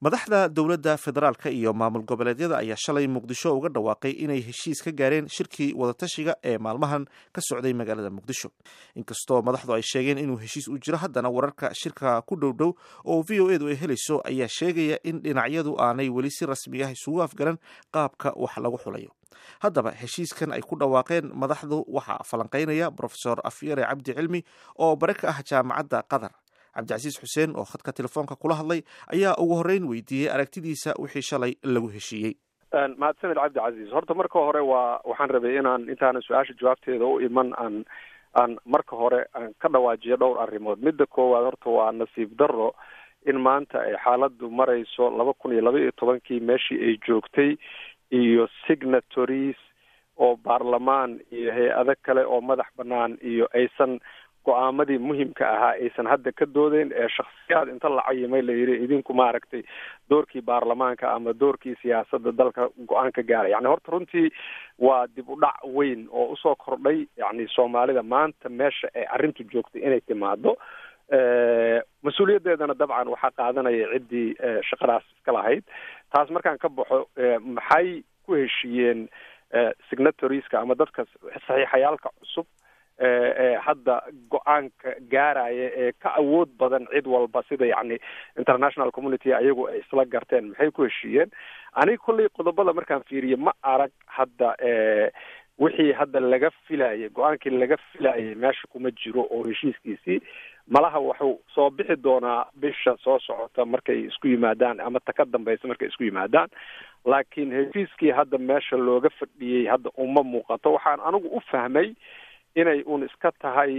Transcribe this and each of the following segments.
madaxda dowladda federaalka iyo maamul goboleedyada ayaa shalay muqdisho uga dhawaaqay inay heshiis ka gaareen shirkii wadatashiga ee maalmahan ka socday magaalada muqdisho. inkastoo madaxdu ay sheegeen inuu heshiis u jiro, haddana wararka shirka ku dhowdhow oo v o edu ay helayso ayaa sheegaya in dhinacyadu aanay weli si rasmi ah isugu afgaran qaabka wax lagu xulayo. haddaba heshiiskan ay ku dhawaaqeen madaxdu waxaa falanqeynaya brofesor afyare cabdi cilmi oo bare ka ah jaamacadda qatar. cabdicasiis xuseen oo khadka telefoonka kula hadlay ayaa ugu horreyn weydiiyey aragtidiisa wixii shalay lagu heshiiyey. mahadsanid cabdicasiis. horta marka hore waxaan rabay inaan intaanan su-aasha jawaabteeda u iman aan marka hore aan ka dhawaajiyo dhowr arrimood. midda koowaad horta waa nasiib darro in maanta ay xaaladdu marayso 2012 meeshii ay joogtay iyo signatories oo baarlamaan iyo hay-ado kale oo madax bannaan iyo aysan go-aamadii muhimka ahaa aysan hadda ka doodeyn ee shakhsiyaad inta la cayimay la yidhi idinku maaragtay doorkii baarlamaanka ama doorkii siyaasadda dalka go-aanka gaaray. yani horta runtii waa dib u dhac weyn oo usoo kordhay yani soomaalida maanta meesha ay arrintu joogtay inay timaado. mas-uuliyaddeedana dabcan waxaa qaadanaya ciddii shaqadaas iska lahayd. taas markaan ka baxo maxay ku heshiiyeen signatorieska ama dadka saxiixayaalka cusub hadda go-aanka gaaraya ee ka awood badan cid walba sida yani international community ayagu ay isla garteen maxay ku heshiiyeen. aniga kolley qodobada markaan fiiriye ma arag hadda wixii hadda laga filayay go-aankii laga filayay meesha kuma jiro oo heshiiskiisii malaha wuxuu soo bixi doonaa bisha soo socota markay isku yimaadaan ama ta ka dambaysa markay isku yimaadaan. laakiin heshiiskii hadda meesha looga fadhiyey hadda uma muuqato. waxaan anigu u fahmay inay un iska tahay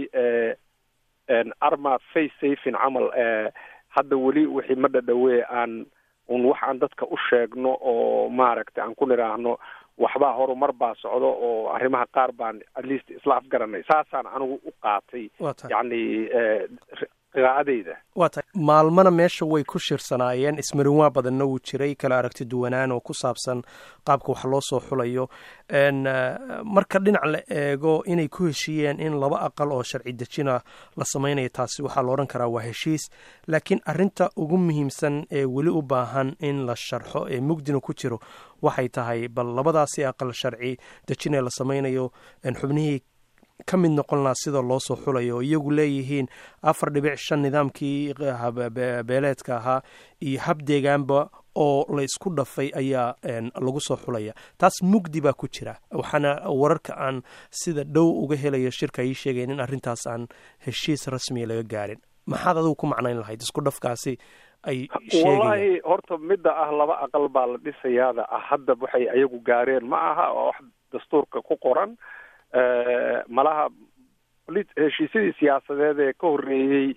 arma face safin camal hadda weli wixii ma dhadhawee aan wax aan dadka u sheegno oo maaragtay aan ku nidhaahno waxbaa horumar baa socdo oo arrimaha qaar baan at least isla afgaranay. saasaan anigu u qaatay yani qiraa'adeyda. waa tahay maalmana meesha way ku shirsanaayeen, ismarinwaa badanna wuu jiray, kala aragti duwanaan oo ku saabsan qaabka wax loo soo xulayo. marka dhinac la eego inay ku heshiiyeen in 2 aqal oo sharci dejina la samaynayo, taasi waxaa la odhan karaa waa heshiis. laakiin arrinta ugu muhiimsan ee weli u baahan in la sharxo ee mugdina ku jiro waxay tahay bal 2daasi aqal sharci dejina la samaynayo xubnihii ka mid noqon lahaa sida loo soo xulayo. iyagu leeyihiin 4.5 nidaamkii beeleedka ahaa iyo hab deegaanba oo la isku dhafay ayaa lagu soo xulaya. taas mugdi baa ku jira. waxaana wararka aan sida dhow uga helayo shirka ay sheegeen in arrintaas aan heshiis rasmiya laga gaarin. maxaad adigu ku macnayn lahayd isku dhafkaasi ay sheegayaan? wallahi horta midda 2 aqal baa la dhisayaada hadda waxay ayagu gaareen ma aha oo wax dastuurka ku qoran. malaha heshiisyadii siyaasadeed ee ka horreeyey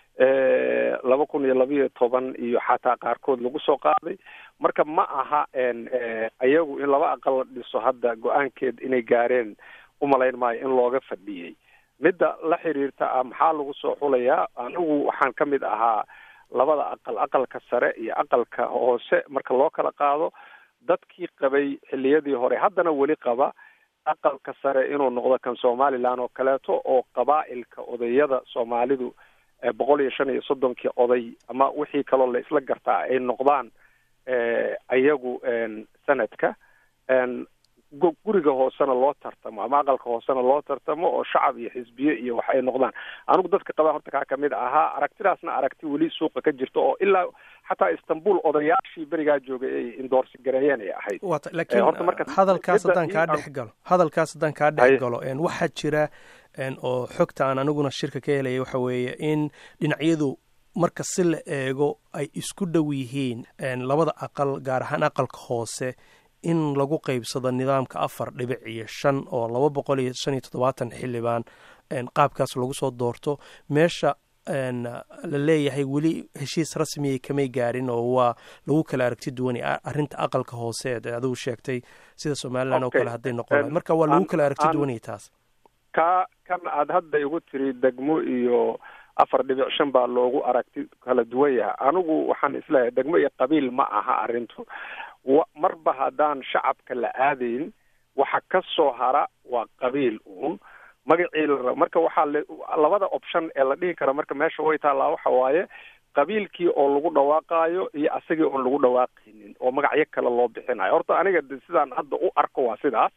2012 iyo xataa qaarkood lagu soo qaaday. marka ma aha ayagu in 2 aqal la dhiso hadda go-aankeed inay gaareen umalayn maayo in looga fadhiyey. midda la xiriirta maxaa lagu soo xulayaa, anigu waxaan ka mid ahaa 2 aqal, aqalka sare iyo aqalka hoose marka loo kala qaado dadkii qabay xilliyadii hore haddana weli qaba aqalka sare inuu noqdo kan somaliland oo kaleeto oo qabaa'ilka odayada soomaalidu 135 oday ama wixii kaloo la isla gartaa ay noqdaan ayagu sanadka guriga hoosena loo tartamo ama aqalka hoosena loo tartamo oo shacab iyo xisbiye iyo wax ay noqdaan. anigu dadka qabaa horta kaa kamid ahaa. aragtidaasna aragti weli suuqa ka jirta oo ilaa xataa istanbul odayaashii berigaa joogay ay indoorsi gareeyeen ay ahayd. laakiin hadalkaas haddaan kaa dhex galo waxaa jira oo xogta aan aniguna shirka ka helaya waxa weeye in dhinacyadu marka si la eego ay isku dhow yihiin 2 aqal, gaar ahaan aqalka hoose in lagu qaybsado nidaamka 4.5 oo 275 xildhibaan qaabkaas lagu soo doorto. meesha la leeyahay weli heshiis rasmiyay kamay gaarin oo waa lagu kala aragti duwanay arrinta aqalka hoose ee adigu sheegtay sida somaliland oo kale hadday noqon. marka waa lagu kala aragti duwanay taas. kan aad hadda igu tiri degmo iyo 4.5 baa loogu aragti kala duwan yahay. anigu waxaan isleeyahay degmo iyo qabiil ma aha arrintu. marba haddaan shacabka la aadayn waxa ka soo hara waa qabiil uun magacii marka waxaa 2 option ee la dhihi kara marka meesha way taallaa waxa waaye qabiilkii oo lagu dhawaaqaayo iyo asagii oon lagu dhawaaqaynin oo magacyo kale loo bixinayo. horta aniga sidaan hadda u arko waa sidaas.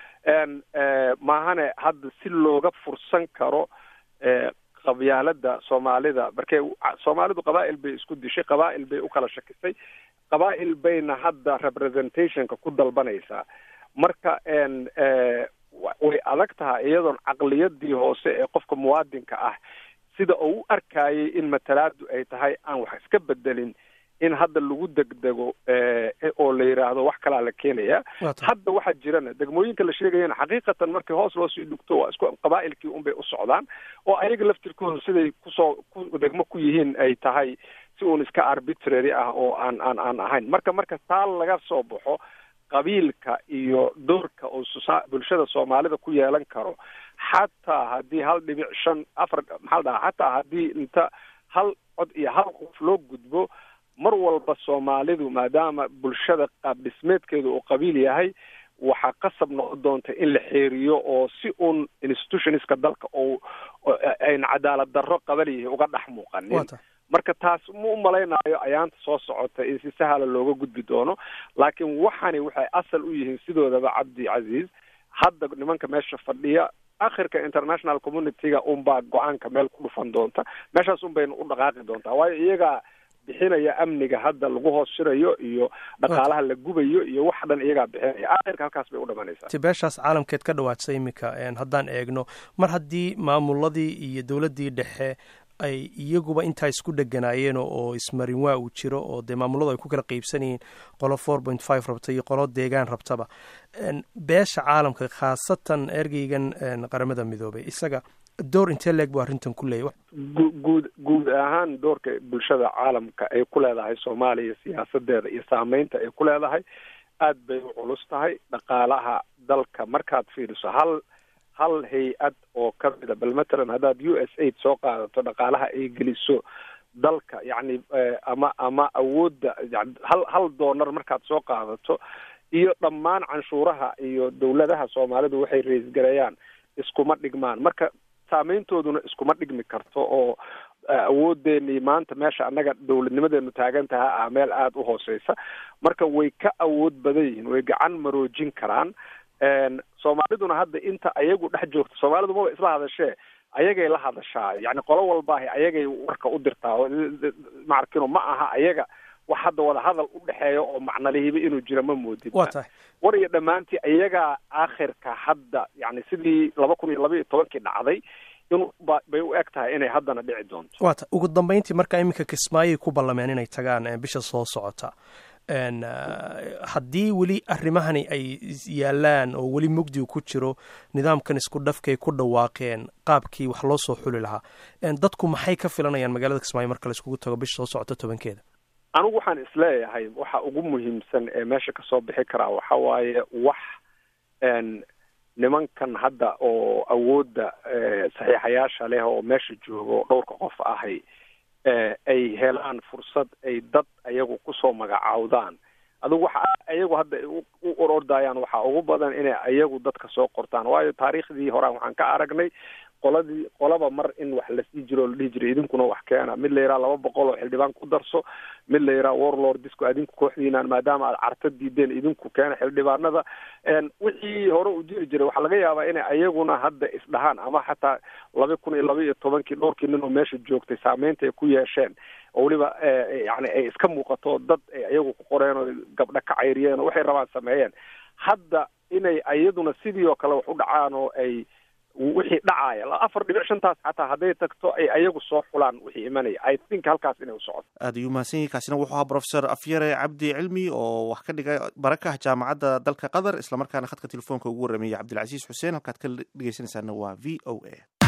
maahane hadda si looga fursan karo qabyaalada soomaalida, markay soomaalidu qabaa'il bay isku dishay, qabaa'il bay u kala shakisay, qabaa'il bayna hadda representationka ku dalbanaysaa. marka way adag tahay iyadoon caqliyadii hoose ee qofka muwaadinka ah sida uu u arkayay in matalaadu ay tahay aan wax iska bedelin, in hadda lagu degdego oo la yidhaahdo wax kalaa la keenaya. hadda waxaa jirana degmooyinka la sheegayana xaqiiqatan markii hoos loo sii dhugto waa isku qabaa'ilkii unbay u socdaan, oo ayaga laftirkooda siday degmo ku yihiin ay tahay si uun iska arbitrary ah oo aan ahayn. marka taa laga soo baxo qabiilka iyo doorka oo bulshada soomaalida ku yeelan karo, xataa haddii 1.5 4 maxaa dhahaa, xataa haddii inta hal cod iyo hal qof loo gudbo, mar walba soomaalidu maadaama bulshada qaab dhismeedkeedu uu qabiil yahay, waxaa qasab noqon doonta in la xeeriyo oo si uun institutionska dalka oo ayna cadaalad darro qabalihi uga dhex muuqanin. marka taas ma u malaynayo ayaanta soo socota in si sahla looga gudbi doono, laakiin waxani waxay asal u yihiin sidoodaba Cabdi Casiis. hadda nimanka meesha fadhiya akhirka international community-ga unbaa go-aanka meel ku dhufan doonta, meeshaas unbayna u dhaqaaqi doontaa, waayo iyagaa bixinaya amniga hadda lagu hoos shirayo iyo dhaqaalaha la gubayo iyo wax dhan iyagaa bixinaya. akhirka halkaas bay u dhamanaysaa. beeshaas caalamkeed ka dhawaajisay iminka haddaan eegno, mar haddii maamuladii iyo dowladdii dhexe ay iyaguba intaa isku dheganaayeen oo ismarin waa uu jiro oo dee maamuladu ay ku kala qaybsanayeen qolo 4.5 rabta iyo qolo deegaan rabtaba, beesha caalamka khaasatan ergeygan qaramada midoobay isaga door intee leeg buu arrintan ku leeyahay? guud ahaan doorka bulshada caalamka ay ku leedahay Soomaaliya siyaasadeeda iyo saameynta ay ku leedahay aad bay u culus tahay. dhaqaalaha dalka markaad fiiriso hal hay-ad oo ka mida, bal matalan haddaad USAID soo qaadato, dhaqaalaha ay geliso dalka yacni ama awoodda hal doolar markaad soo qaadato iyo dhammaan canshuuraha iyo dowladaha Soomaalidu waxay raisgareeyaan iskuma dhigmaan. marka saameyntooduna iskuma dhigmi karto oo awoodeenii maanta meesha annaga dowladnimadeenu taagan taha meel aada u hooseysa. marka way ka awood badan yihiin, way gacan maroojin karaan. soomaaliduna hadda inta ayagu dhex joogto, soomaalidu maba isla hadashee ayagay la hadashaa, yani qolo walbaahi ayagay warka u dirtaa. maarkino ma aha ayaga wax hadda wada hadal u dhexeeya oo macnalihiba inuu jira ma moodid. war iyo dhammaantii ayagaa aakhirka hadda yani sidii 2012 dhacday bay u eg tahay inay haddana dhici doonto. waata ugu dambeyntii markaa iminka Kismaayo ku ballameen inay tagaan bisha soo socota, haddii weli arrimahani ay yaalaan oo weli mugdigu ku jiro, nidaamkan isku dhafkay ku dhawaaqeen qaabkii wax loo soo xuli lahaa, dadku maxay ka filanayaan magaalada Kismaayo marka la iskugu tago bisha soo socota 10keeda? anigu waxaan isleeyahay waxa ugu muhiimsan ee meesha kasoo bixi karaa waxa waaye wax nimankan hadda oo awoodda saxiixayaasha leh oo meesha joogo dhowrka qof ahay ay helaan fursad ay dad ayagu kusoo magacaawdaan. adigu waxa ayagu hadda u ordayaan waxaa ugu badan inay ayagu dadka soo qortaan, waayo taariikhdii horaan waxaan ka aragnay qolaba mar in wax lasii jiro la dhihi jiray idinkuna wax keena, mid la yidhaha 200 oo xildhibaan ku darso, mid la yidhaha warlord disco idinku kooxdiinaan maadaama aad carta diideen idinku keena xildhibaanada. wixii hore u jiri jiray waxaa laga yaabaa inay ayaguna hadda isdhahaan, ama xataa 2012 dhowrkii nin oo meesha joogtay saameynta ay ku yeesheen oo weliba yani ay iska muuqato dad ay ayagu ku qoreen oo gabdha ka cayriyeen oo waxay rabaan sameeyeen, hadda inay ayaduna sidii oo kale wax u dhacaan oo ay wixii dhacaya 4.5 xataa hadday tagto ay ayagu soo xulaan wixii imanaya. I think halkaas inay u socoto. aad ayuu mahadsan yahay. kaasina wuxuu ahaa Professor Afyare Cabdi Cilmi oo wax ka dhigay barakaha jaamacadda dalka Qatar, isla markaana khadka telefoonka ugu warramiyay Cabdilcasiis Xuseen. halkaad ka dhegeysanaysaana waa VOA.